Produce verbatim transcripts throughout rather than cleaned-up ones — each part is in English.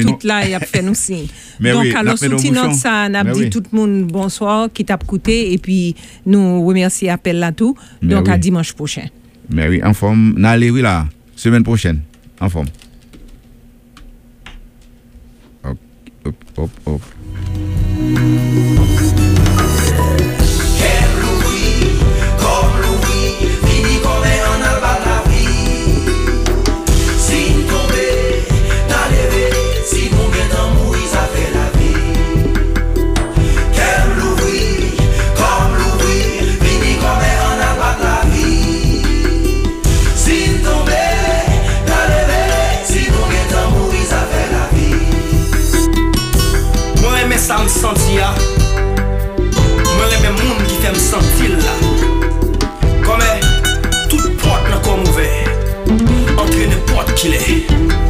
tout là et a fait nous signe. Donc oui, alors soutenant ça, on a dit oui. tout le monde bonsoir qui t'a écouté et puis nous remercier appel là tout. Mais donc oui. à dimanche prochain. Mais oui, en forme, n'allez oui là, semaine prochaine, en forme. Hop, hop, hop, hop. Ça me sentit là. Moi les mêmes monde qui fait me sentir là. Comme toute porte n'a comme ouvert. Entre n'importe qui l'est.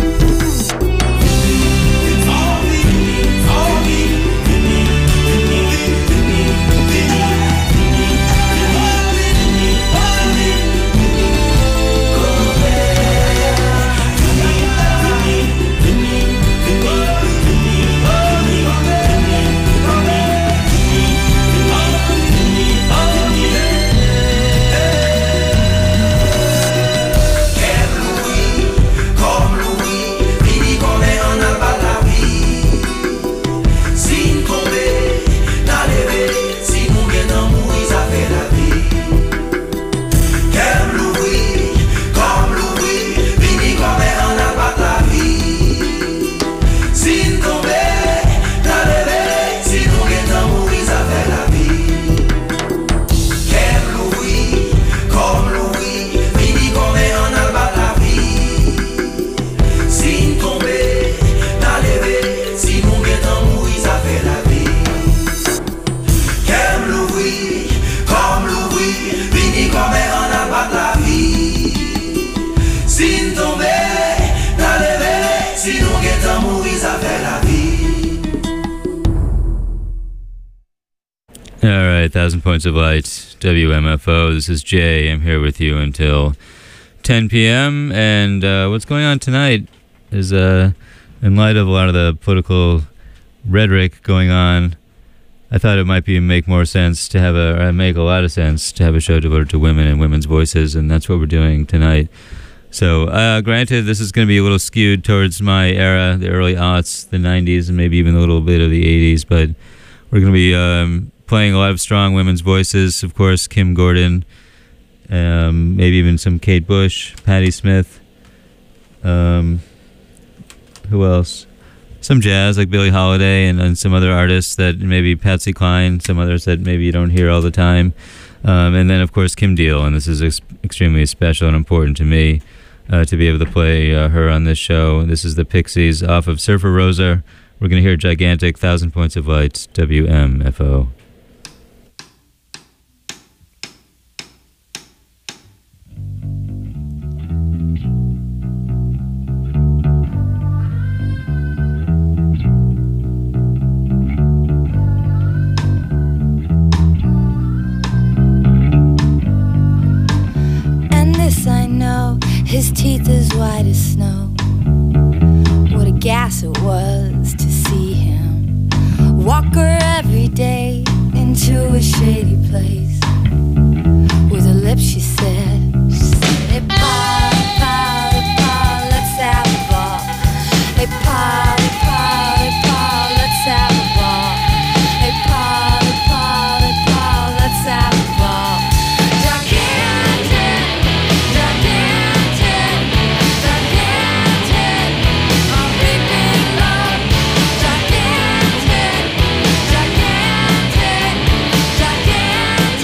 All right, Thousand Points of Light, W M F O. This is Jay. I'm here with you until ten p.m. And uh, what's going on tonight is, uh, in light of a lot of the political rhetoric going on, I thought it might be make more sense to have a, or make a lot of sense to have a show devoted to women and women's voices, and that's what we're doing tonight. So, uh, granted, this is going to be a little skewed towards my era, the early aughts, the nineties, and maybe even a little bit of the eighties, but we're going to be um, playing a lot of strong women's voices. Of course, Kim Gordon, um, maybe even some Kate Bush, Patti Smith. Um, who else? Some jazz like Billie Holiday and, and some other artists that maybe Patsy Cline, some others that maybe you don't hear all the time. Um, and then, of course, Kim Deal, and this is ex- extremely special and important to me uh, to be able to play uh, her on this show. This is the Pixies off of Surfer Rosa. We're going to hear Gigantic, Thousand Points of Light, W M F O. His teeth as white as snow. What a gas it was to see him walk her every day into a shady place. With her lips she said, she said, hey pa, pa, hey pa, let's have a ball. Hey pa, hey pa, hey pa, let's have a ball. Hey pa, hey pa, hey pa, let's have a ball. Gigantic,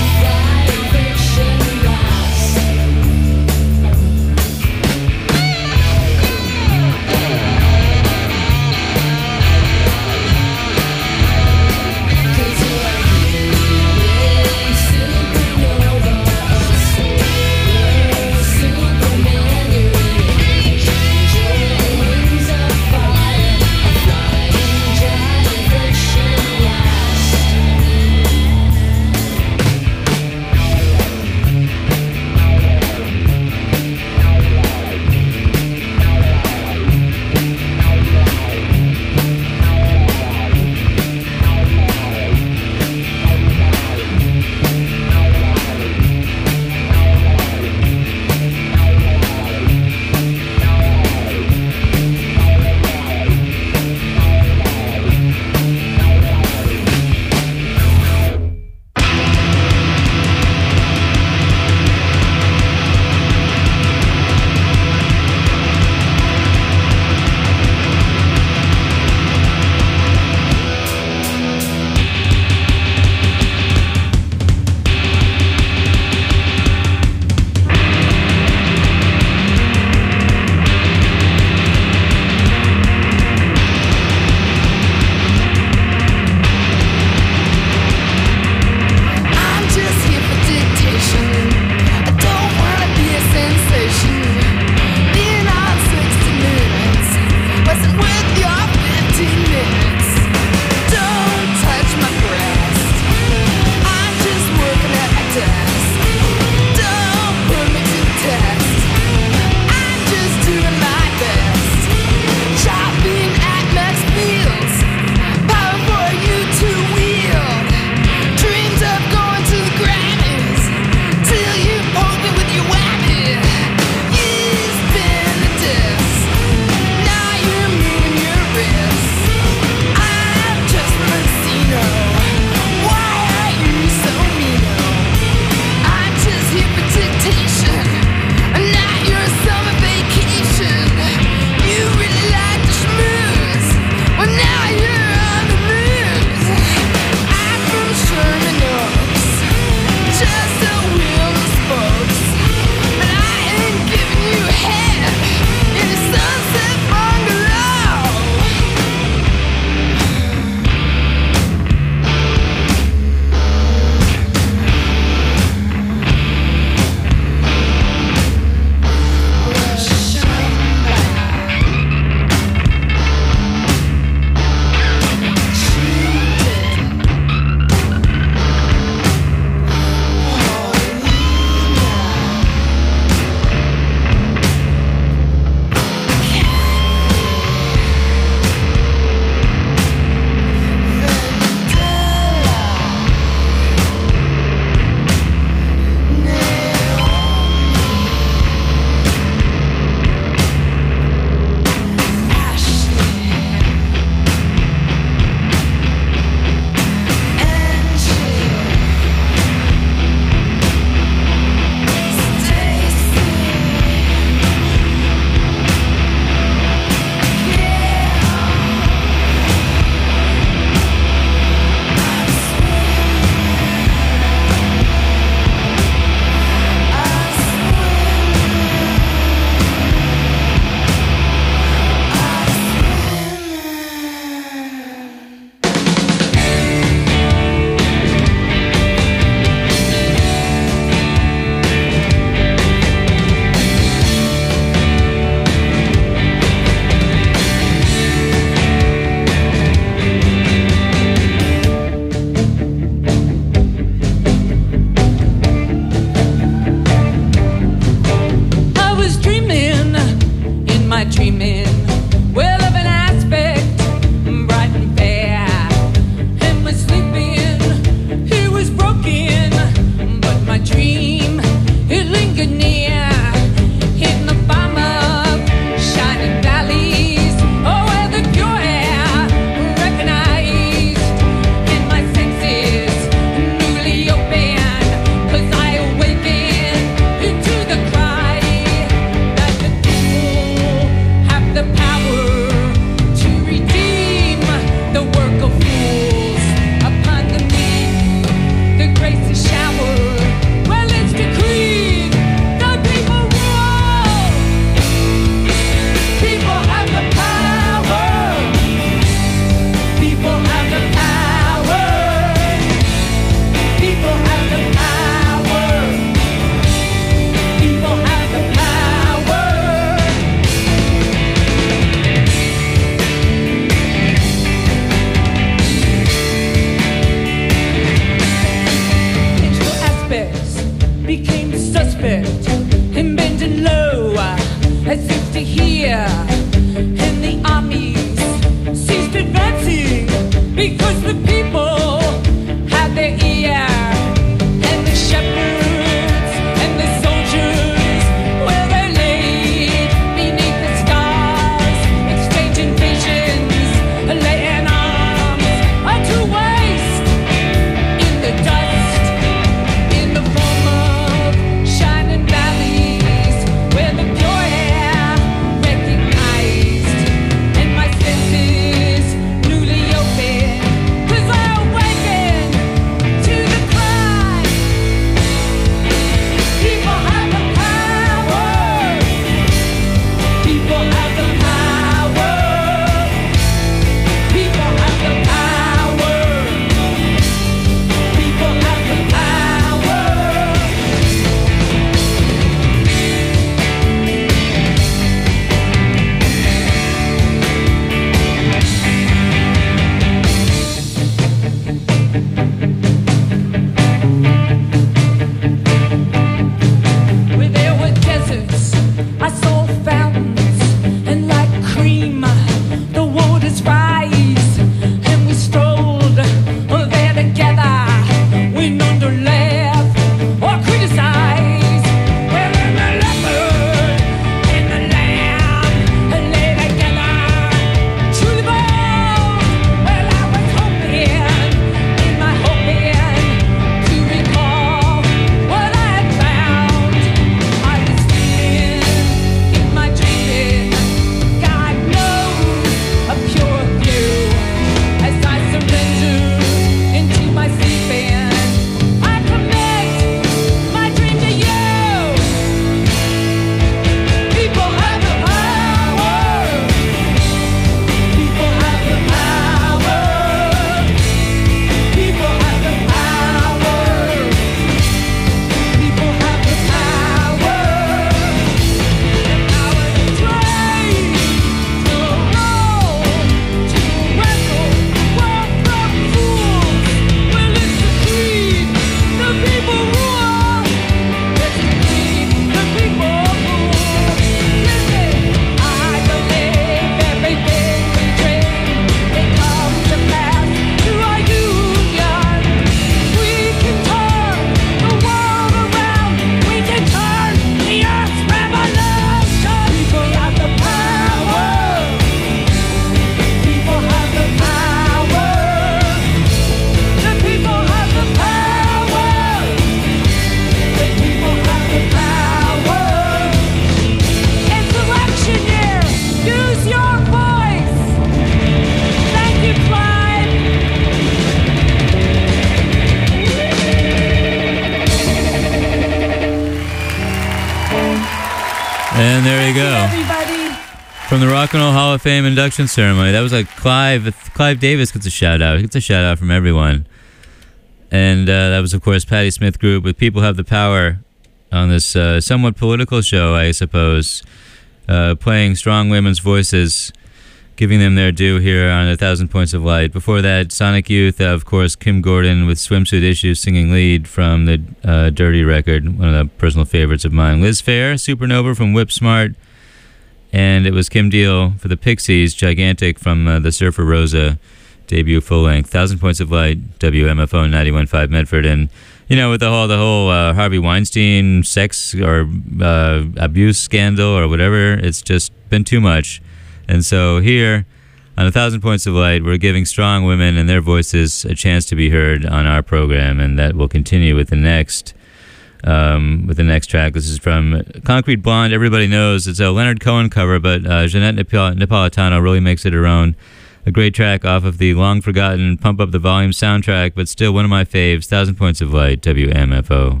And there you go. Everybody. From the Rock and Roll Hall of Fame induction ceremony. That was like Clive. Clive Davis gets a shout out. He gets a shout out from everyone. And uh, that was, of course, Patti Smith Group with People Have the Power on this uh, somewhat political show, I suppose, uh, playing strong women's voices, giving them their due here on A Thousand Points of Light. Before that, Sonic Youth, uh, of course, Kim Gordon with Swimsuit Issues singing lead from the uh, Dirty record, one of the personal favorites of mine. Liz Phair, Supernova from Whip Smart, and it was Kim Deal for the Pixies, Gigantic from uh, the Surfer Rosa debut full-length. Thousand Points of Light, W M F O ninety-one point five Medford. And, you know, with the whole, the whole uh, Harvey Weinstein sex or uh, abuse scandal or whatever, it's just been too much. And so here, on A Thousand Points of Light, we're giving strong women and their voices a chance to be heard on our program, and that will continue with the next um, with the next track. This is from Concrete Blonde. Everybody knows it's a Leonard Cohen cover, but uh, Jeanette Napol- Napolitano really makes it her own. A great track off of the long-forgotten Pump Up the Volume soundtrack, but still one of my faves, Thousand Points of Light, W M F O.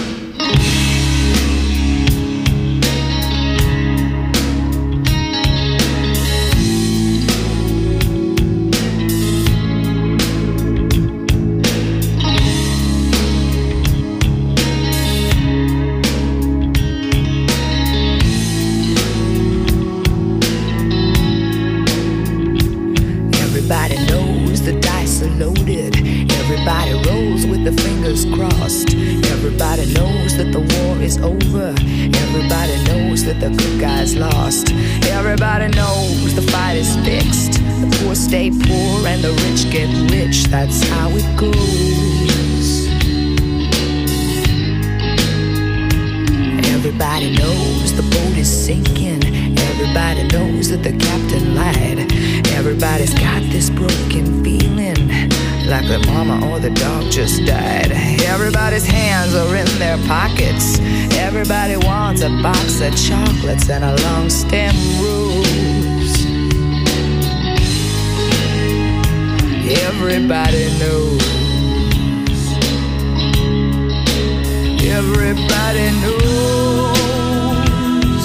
That's how it goes. Everybody knows the boat is sinking. Everybody knows that the captain lied. Everybody's got this broken feeling, like their mama or the dog just died. Everybody's hands are in their pockets. Everybody wants a box of chocolates and a long stem rose. Everybody knows. Everybody knows.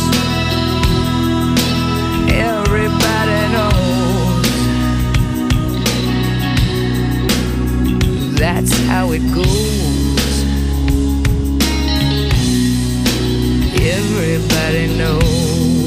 Everybody knows. That's how it goes. Everybody knows.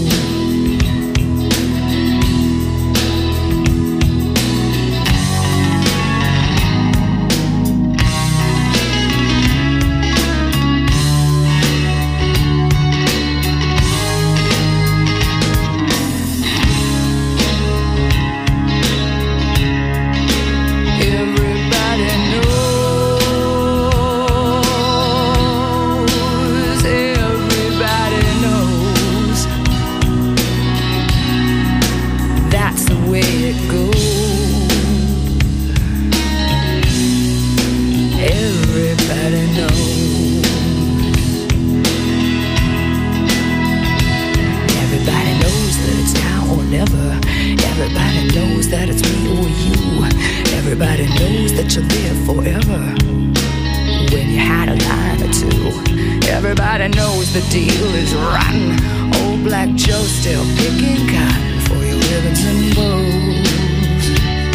Everybody knows the deal is rotten. Old Black Joe still picking cotton for your ribbons and bows.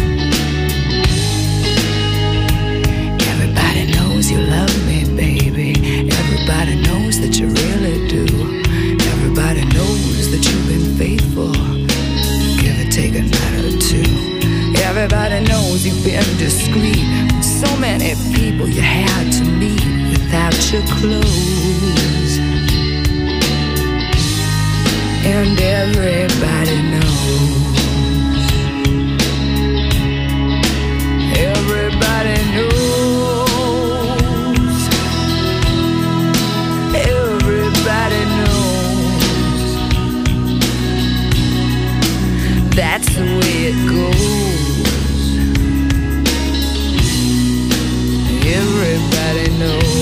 Everybody knows you love me, baby. Everybody knows that you really do. Everybody knows that you've been faithful. Give or take a night or two. Everybody knows you've been discreet. So many people you had to meet without your clothes. And everybody knows. Everybody knows. Everybody knows. That's the way it goes. Everybody knows.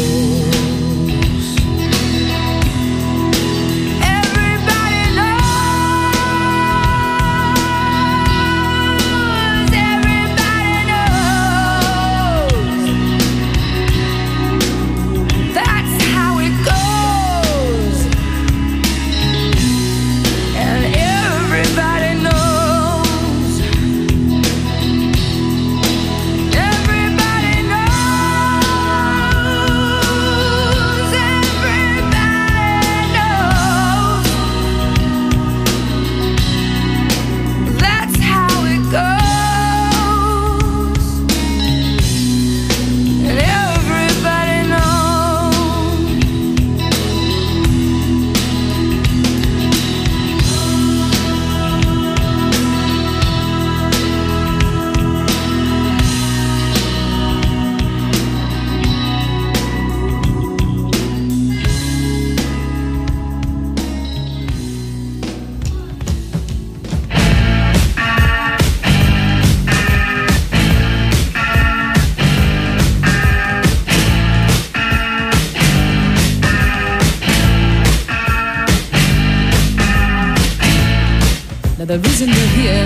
the reason we're here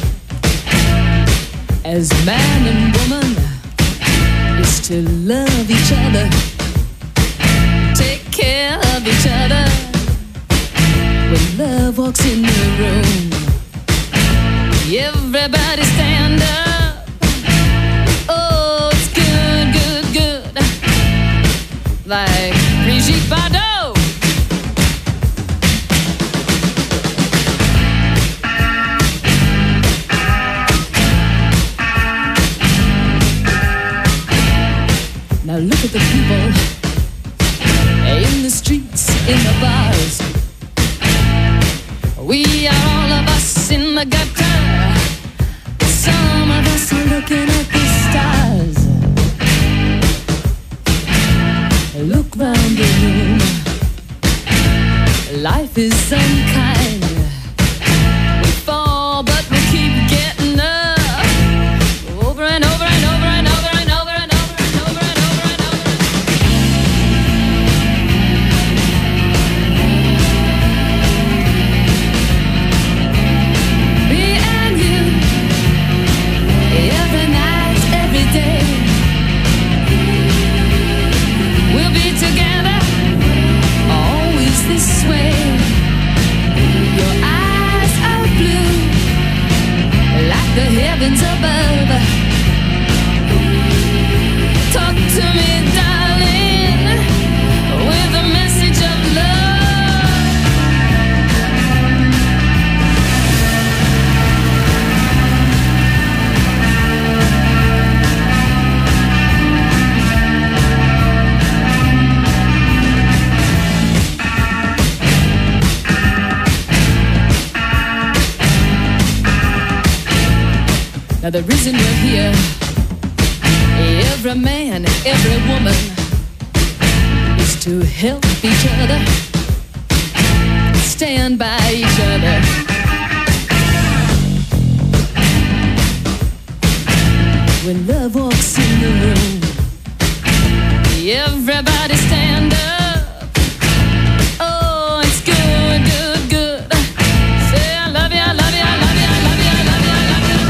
as man and woman is to love each other, take care of each other. When love walks in the room, everybody stand up. Oh, it's good, good, good, like Brigitte Bardot. Now look at the people in the streets, in the bars. We are all of us in the gutter. Some of us are looking at the stars. Look round the room. Life is unkind. We fall, but we keep getting up. Over and over and over and over and over and over and over and over and over. Me and you, every night, every day, we'll be together, always this way. Your eyes are blue, like the heavens above. Talk to me, darling, with a message of love. Now the reason we're here, every man, every woman, is to help each other, stand by each other. When love walks in the room, everybody stand up. Oh, it's good, good, good. Say I love you, I love you, I love you, I love you, I love you, I love you.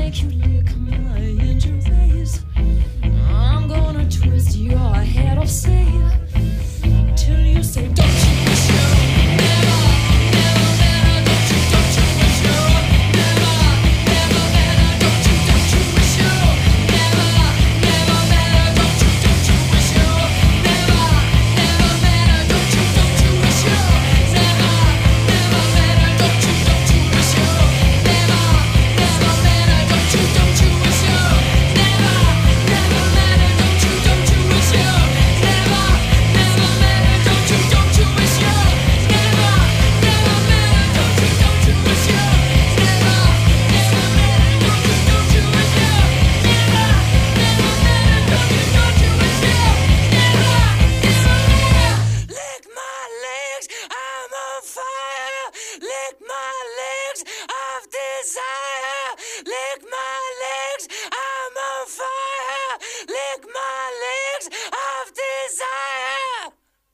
make you lick my injured face. I'm gonna twist your head off, say, till you say, don't you wish you never, never better, don't you, don't you wish you never, never better, don't you, don't you wish you never, never better, don't you, don't you wish you never, never better, don't you, don't you wish you never, never better, don't you, don't you wish you never, never better, don't you, don't you wish you never, never better, don't you, don't you wish you never, never better, don't you, don't you wish you never, never better, don't you, don't you wish you never, never better, don't you, don't you wish you never, never better, don't you, don't you wish you never, never better. Lick my legs, I'm on fire. Lick my legs of desire. Lick my legs, I'm on fire. Lick my legs of desire.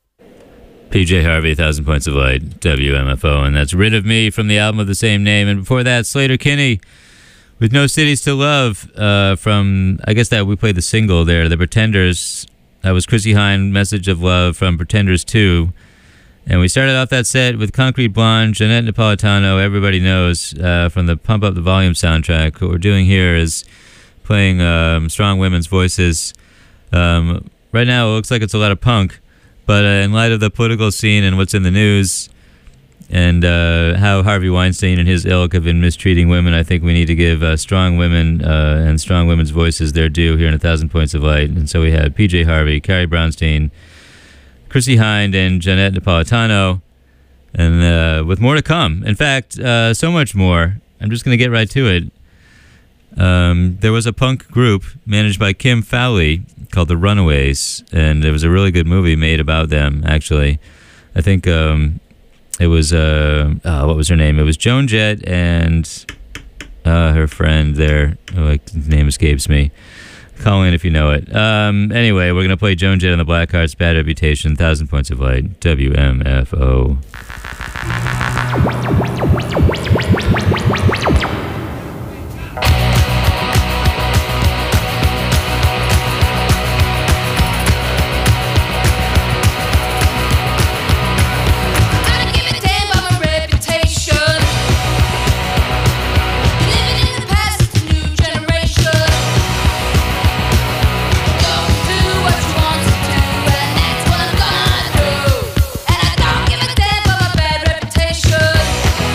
P J Harvey, Thousand Points of Light, W M F O, and that's Rid of Me from the album of the same name. And before that, Slater Kinney with No Cities to Love uh, from, I guess that we played the single there, The Pretenders. That was Chrissie Hynde, Message of Love from Pretenders two. And we started off that set with Concrete Blonde, Jeanette Napolitano, everybody knows, uh, from the Pump Up the Volume soundtrack. What we're doing here is playing um, strong women's voices. Um, right now, it looks like it's a lot of punk, but uh, in light of the political scene and what's in the news and uh, how Harvey Weinstein and his ilk have been mistreating women, I think we need to give uh, strong women uh, and strong women's voices their due here in A Thousand Points of Light. And so we had P J Harvey, Carrie Brownstein, Chrissie Hynde, and Jeanette Napolitano, and uh, with more to come. In fact, uh, so much more. I'm just going to get right to it. Um, there was a punk group managed by Kim Fowley called The Runaways, and there was a really good movie made about them, actually. I think um, it was, uh, oh, what was her name? It was Joan Jett and uh, her friend there, oh, like, his name escapes me. Call in if you know it. Um, anyway, we're going to play Joan Jett and the Blackhearts, Bad Reputation, Thousand Points of Light, W M F O. And I don't give a damn for my bad reputation.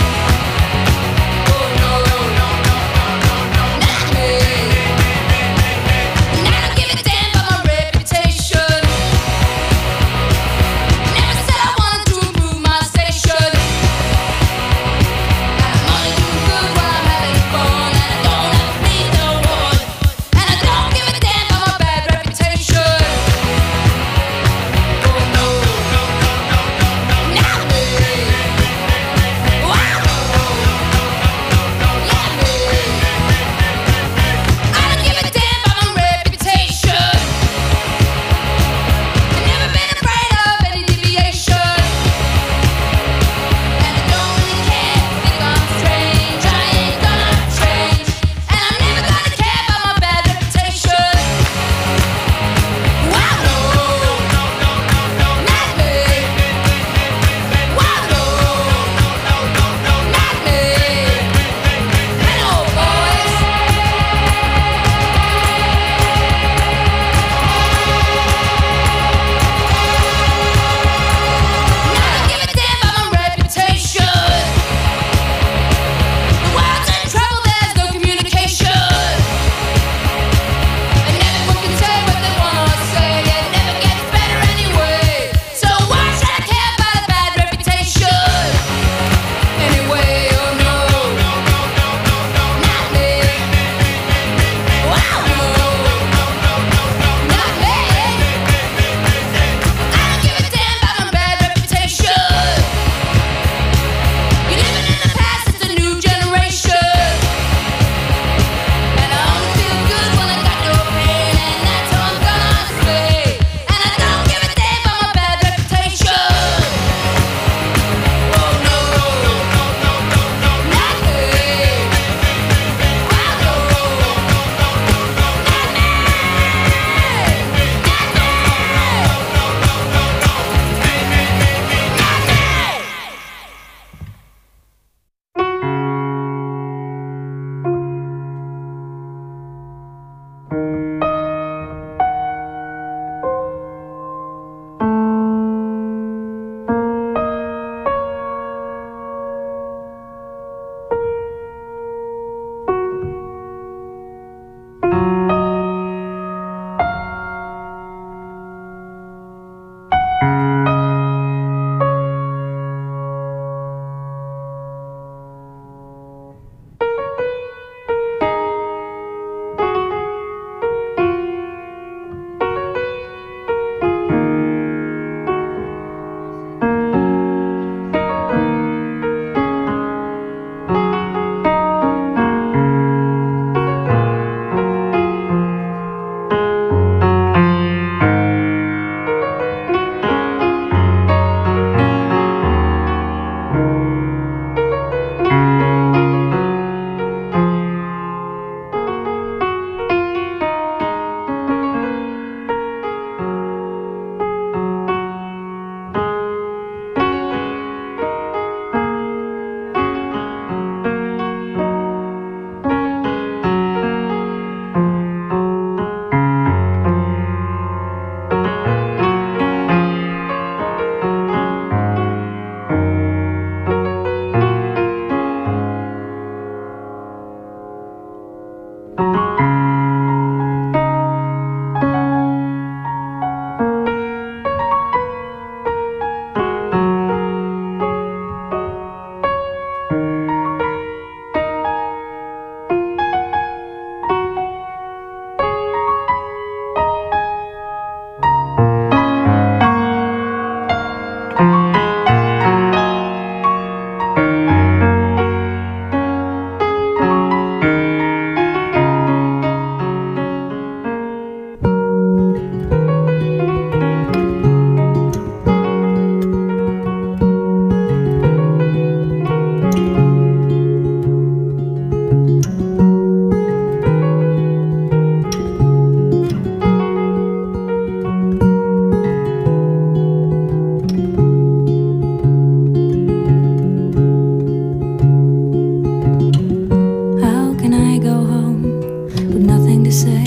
to say.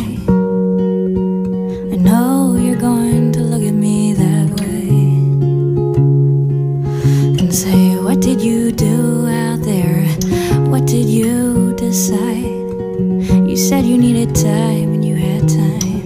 I know you're going to look at me that way and say, what did you do out there? What did you decide? You said you needed time and you had time.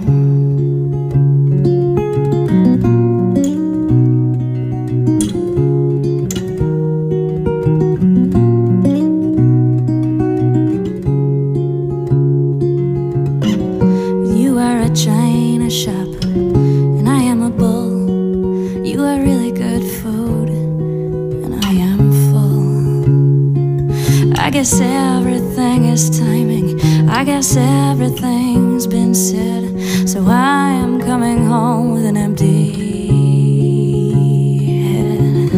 You are a china shop and I am a bull. You are really good food and I am full. I guess everything is timing. I guess everything's been said. So I am coming home with an empty head.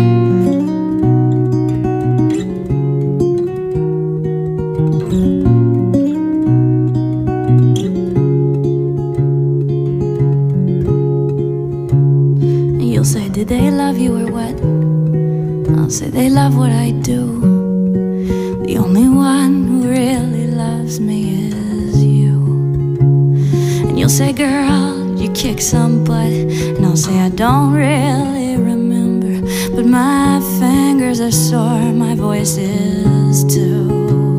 And you'll say, did they love you or what? I'll say, they love what I do. The only one who really loves me is you. And you'll say, girl, you kick some butt. And I'll say, I don't really remember, but my fingers are sore, my voice is too.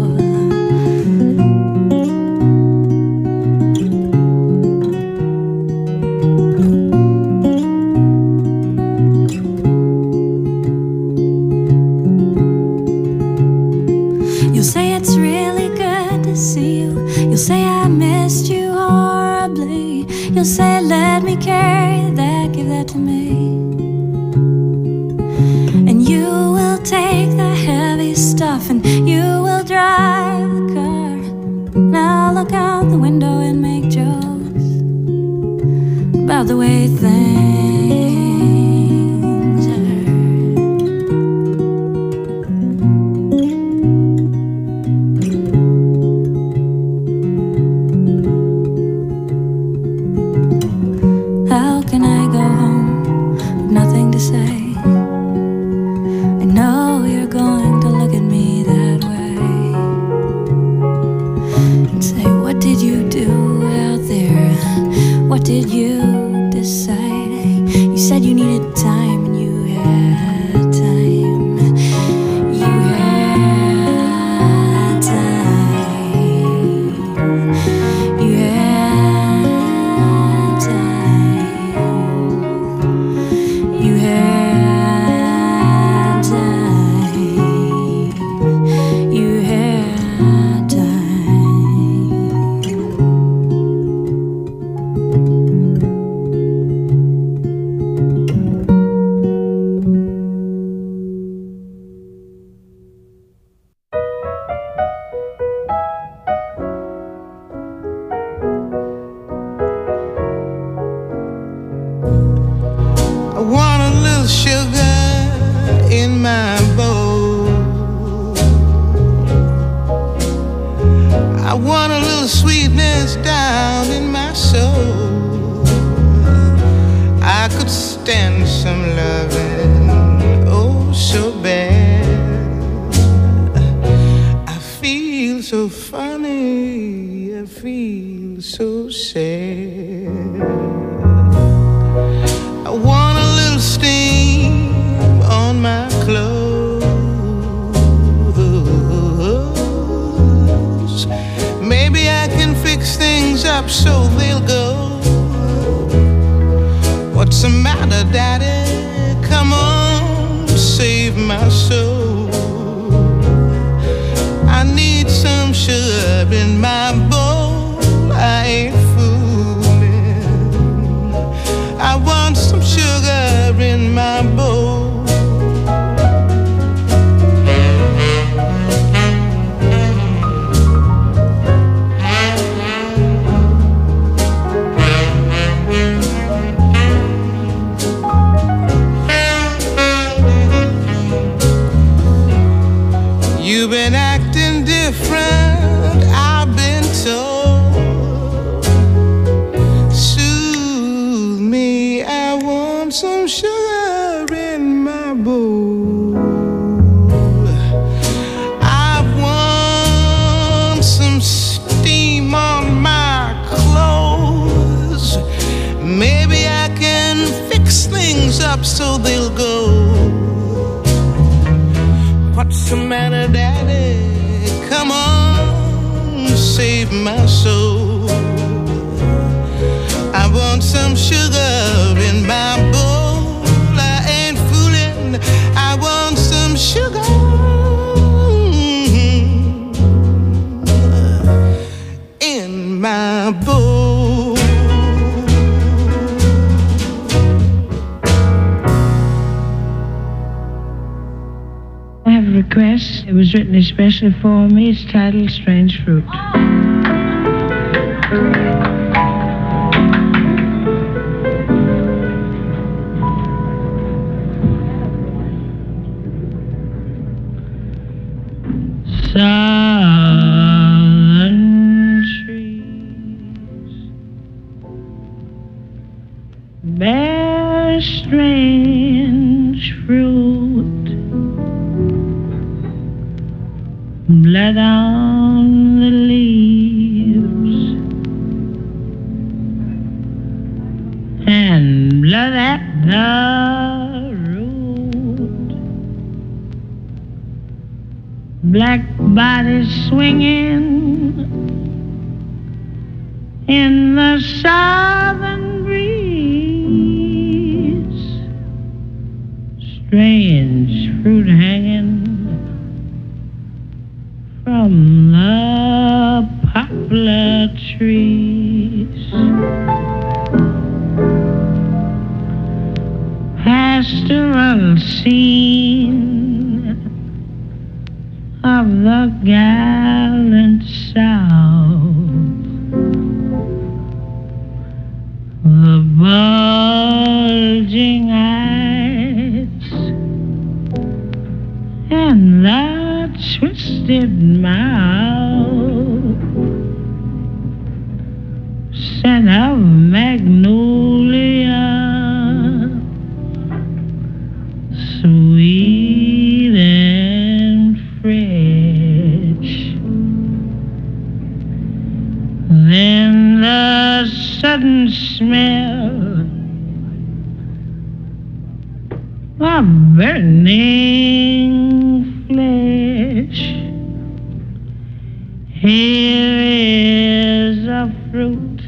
You'll say it's really good to see you. You'll say I missed you horribly. You'll say let me carry that, give that to me. And you will take the heavy stuff and you will drive the car. Now look out the window and make jokes about the way things are. How can I go home with nothing to say? I know you're going to look at me that way and say, what did you do out there? What did you decide? You said you needed time and you had time. You had time. You had time. You had time. You had time. I want a little sugar in my bowl. I want a little sweetness down in my soul. I could stand some loving, oh so bad. I feel so funny, I feel so sad. I want a little steam on my clothes. Maybe I can fix things up so they'll go. What's the matter, Daddy? Come on, save my soul. I need some sugar in my bowl. I ain't fooling. I want some sugar in my bowl. You've been acting different, I've been told. save my soul. I want some sugar in my bowl. I ain't fooling. I want some sugar in my bowl. I have a request. It was written especially for me. It's titled Strange Fruit. Southern trees bear strange fruit, blood on the leaves and blood at the root. Black bodies swinging in the southern breeze, strange fruit hanging from the poplar trees. Pastoral scene of the gallant South, the bulging eyes and the twisted mouth, scent of magnolia, sweet and fresh. Then the sudden smell of burning flesh. Here is a fruit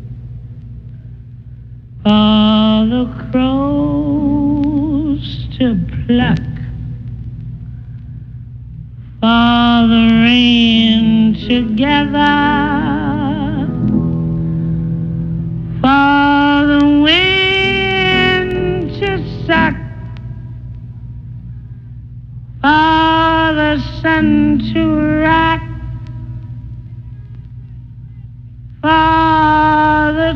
for the crows to pluck, for the rain to gather, for the wind to suck, for the sun to rock, for the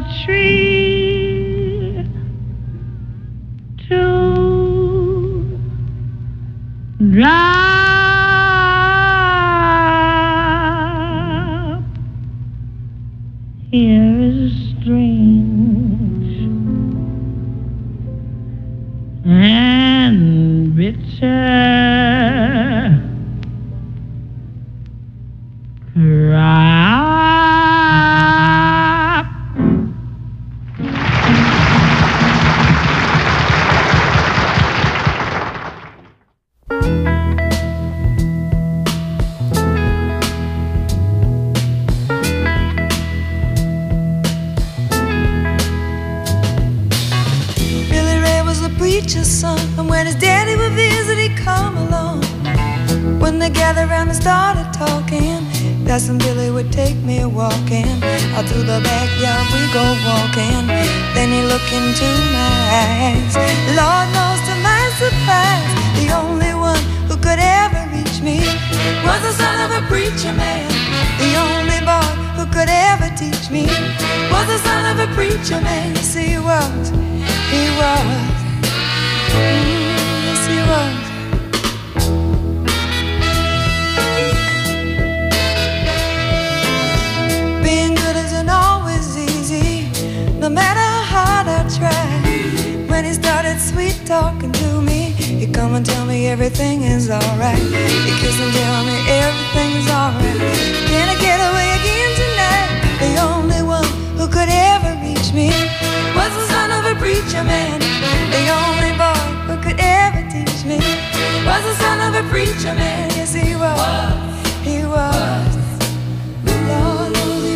tree to drop. Here is strange and bitter crop. Billy Ray was the preacher's son, and when his daddy would visit, he'd come along. When they gathered around and started talking, Cousin Billy would take me walking. Out through the backyard we go walking. Then he looked into my eyes. Lord knows to my surprise, the only one who could ever reach me was the son of a preacher man. The only boy who could ever teach me was the son of a preacher man. Yes, he was, he was, mm, yes, he was. Being good isn't always easy, no matter how hard I try. When he started sweet talking to me, he'd come and tell me everything is alright. He'd kiss and tell me everything is alright. Can I get away again tonight? The only one who could ever reach me was the son of a preacher man. The only boy who could ever teach me was the son of a preacher man. Yes, he was, he was. Lord,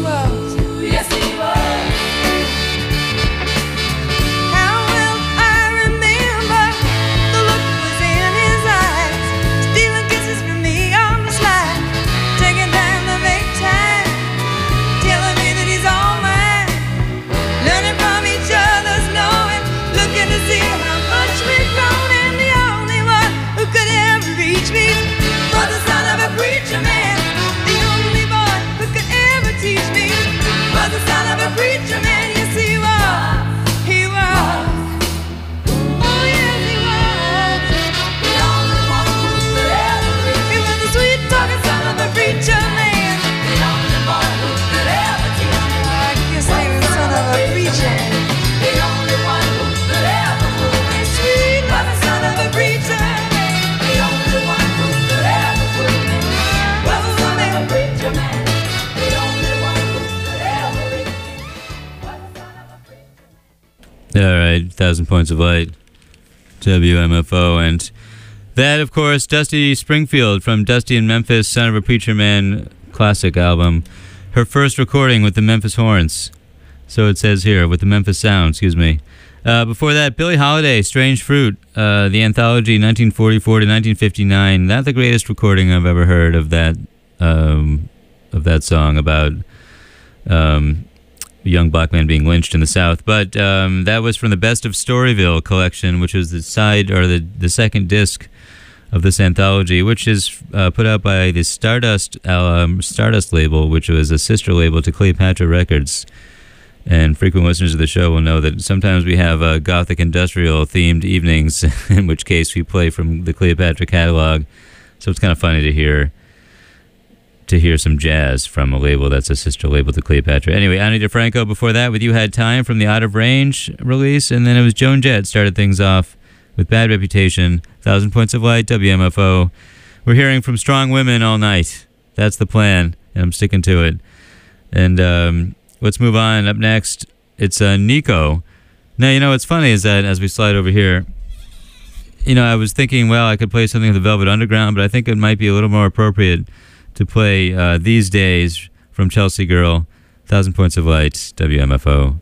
All right, Thousand Points of Light, W M F O, and that, of course, Dusty Springfield from Dusty in Memphis, Son of a Preacher Man classic album. Her first recording with the Memphis Horns. So it says here, with the Memphis Sound, excuse me. Uh, before that, Billie Holiday, Strange Fruit, uh, the anthology nineteen forty-four to nineteen fifty-nine. Not the greatest recording I've ever heard of that um, of that song about um, a young black man being lynched in the South. But um, that was from the Best of Storyville collection, which was the side or the, the second disc of this anthology, which is uh, put out by the Stardust um, Stardust label, which was a sister label to Cleopatra Records. And frequent listeners of the show will know that sometimes we have uh, gothic industrial themed evenings, in which case we play from the Cleopatra catalog. So it's kind of funny to hear to hear some jazz from a label that's a sister label to Cleopatra. Anyway, Ani DeFranco before that with You Had Time from the Out of Range release, and then it was Joan Jett started things off with Bad Reputation, Thousand Points of Light, W M F O. We're hearing from strong women all night. That's the plan, and I'm sticking to it. And um, let's move on. Up next, it's uh, Nico. Now, you know, what's funny is that as we slide over here, you know, I was thinking, well, I could play something with the Velvet Underground, but I think it might be a little more appropriate to play uh, These Days from Chelsea Girl, Thousand Points of Light, W M F O.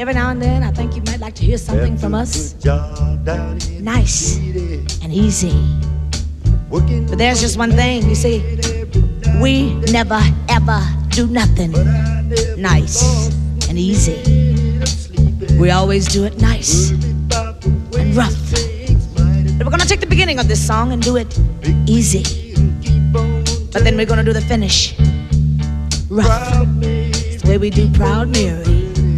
every now and then I think you might like to hear something from us. Nice and easy. But there's just one thing, you see, we never ever do nothing nice and easy. We always do it nice and rough. But we're gonna take the beginning of this song and do it easy. But then we're gonna do the finish rough. It's the way we do Proud Mary.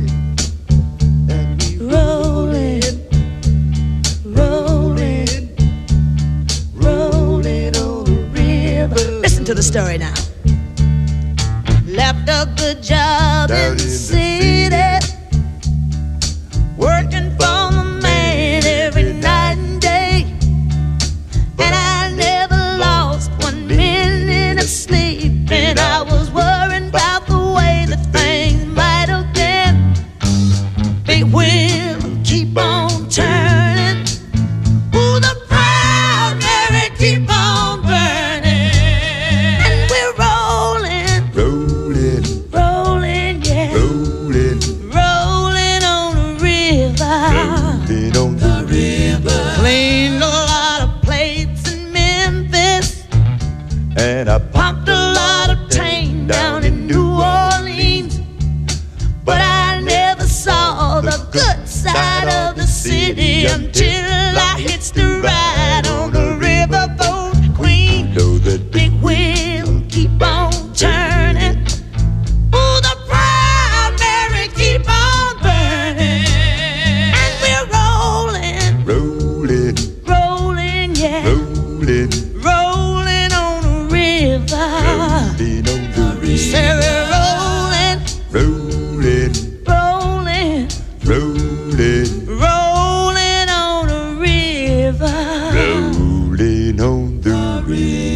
Rolling, rolling, rolling on the river. Listen to the story now. Left a good job in the city, working for the man every night and day, and I never lost one minute of sleep, and I was worried about the way that things might have been. Big wheel keep on turning, ooh, the Proud Mary keep on burning, and we're rolling, rolling, rolling, yeah, rolling, rolling on the river, rolling on the river. Cleaned a lot of plates in Memphis, and I pumped a lot of tang down in New Orleans, but I never saw the good side of the city until I hitched the ride on the riverboat Queen. Know that big wheel keep on turning, ooh, the Proud Mary keep on burning, and we're rolling, rolling, rolling, yeah, rolling, rolling on the river, rolling on the river. Say we're rolling, rolling, rolling, rolling, rolling on the river, rolling on the river.